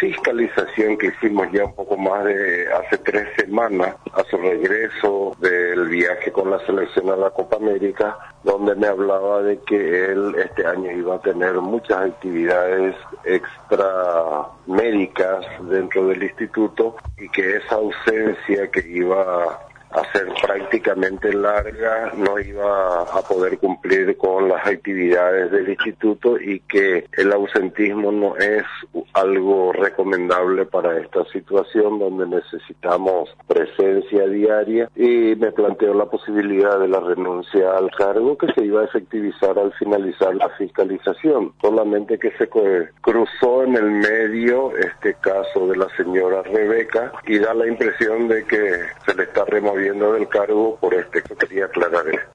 fiscalización que hicimos ya un poco más de hace 3 semanas a su regreso del viaje con la selección a la Copa América, donde me hablaba de que él este año iba a tener muchas actividades extra médicas dentro del instituto y que esa ausencia que iba a ser prácticamente larga, no iba a poder cumplir con las actividades del instituto y que el ausentismo no es algo recomendable para esta situación donde necesitamos presencia diaria, y me planteó la posibilidad de la renuncia al cargo que se iba a efectivizar al finalizar la fiscalización, solamente que se cruzó en el medio este caso de la señora Rebeca y da la impresión de que se le está removiendo del cargo por que quería aclarar esto.